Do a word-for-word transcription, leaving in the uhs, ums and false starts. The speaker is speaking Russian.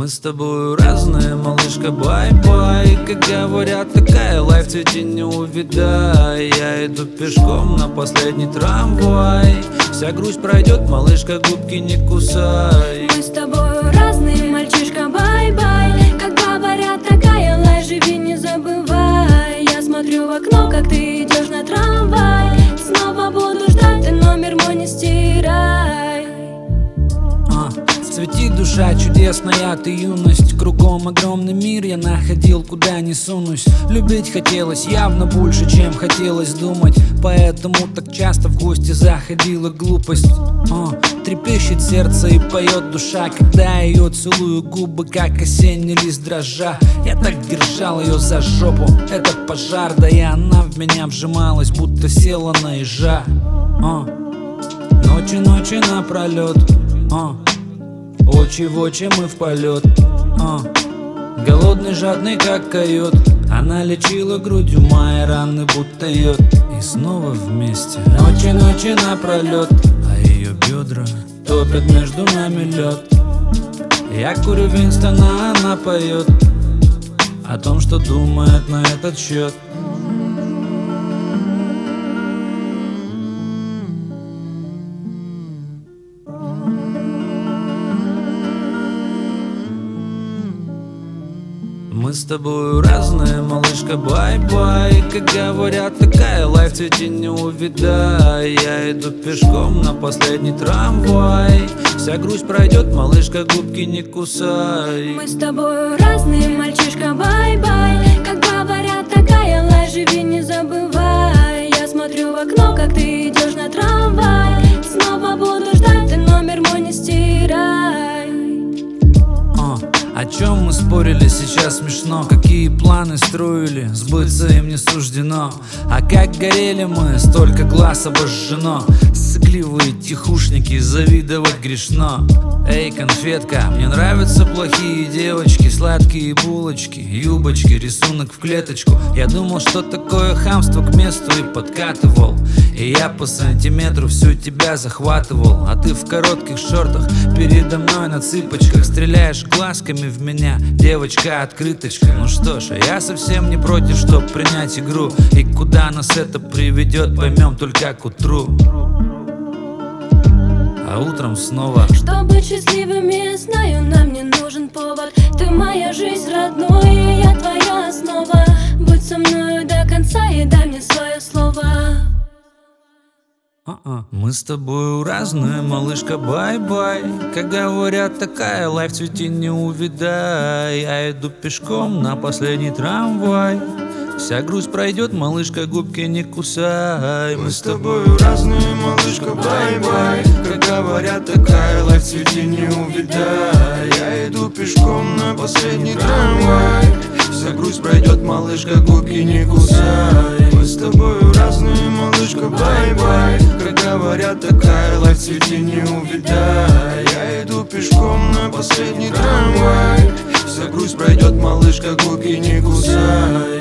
Мы с тобой разные, малышка, бай-бай. Как говорят, такая лайф, цвети не увидай. Я иду пешком на последний трамвай. Вся грусть пройдет, малышка, губки не кусай. Мы с тобой разные, мальчишка, бай-бай. Как говорят, такая лайф, живи не забывай. Я смотрю в окно, как ты идешь на трамвай. Снова буду ждать, ты номер мой не стирай. Цвети, душа чудесная, ты юность. Кругом огромный мир, я находил, куда не сунусь. Любить хотелось явно больше, чем хотелось думать. Поэтому так часто в гости заходила глупость. О, трепещет сердце и поет душа, когда ее целую губы, как осенний лист дрожжа. Я так держал ее за жопу, это пожар, да и она в меня вжималась, будто села на ежа. О, ночи, ночи напролет. О, очи в очи мы в полет. а. Голодный, жадный, как койот. Она лечила грудью мои раны, будто йод. И снова вместе, ночи, ночи напролет. А ее бедра топят между нами лед. Я курю Винстона, она поет о том, что думает на этот счет. Мы с тобой разные, малышка, бай-бай. Как говорят, такая лайф, цвети не увидай. Я иду пешком на последний трамвай. Вся грусть пройдет, малышка, губки не кусай. Мы с тобой разные, мальчишка, бай-бай. Как говорят, такая лайф, живи не забывай. Я смотрю в окно, как ты идешь на трамвай. Снова буду ждать, ты номер мой не стирай. О чем мы спорили, сейчас смешно. Какие планы строили, сбыться им не суждено. А как горели мы, столько глаз обожжено. Сыкливые тихушники, завидовать грешно. Эй, конфетка, мне нравятся плохие девочки. Сладкие булочки, юбочки, рисунок в клеточку. Я думал, что такое хамство к месту и подкатывал. И я по сантиметру всю тебя захватывал. А ты в коротких шортах передо мной на цыпочках. Стреляешь глазками в меня, девочка-открыточка. Ну что ж, я совсем не против, чтоб принять игру. И куда нас это приведет, поймем только к утру. А утром снова. Чтобы быть счастливыми, я знаю, нам не нужен повод. Ты моя жизнь, родной, и я твоя основа. Будь со мною до конца и дай мне свое слово. А-а. Мы с тобой разные, малышка, бай-бай. Как говорят, такая лайф, цвети не увидай. Я иду пешком на последний трамвай. Вся грусть пройдет, малышка, губки не кусай. Мы с тобой разные, малышка, бай-бай. Как говорят, такая лайф, цвети не увидай. Я иду пешком на последний трамвай. Вся грусть пройдет, малышка, губки не кусай. Мы с тобой разные, малышка, бай-бай. Как говорят, такая лайф, цвети не увидай. Я иду пешком на последний трамвай. Вся грусть пройдет, малышка, губки не кусай.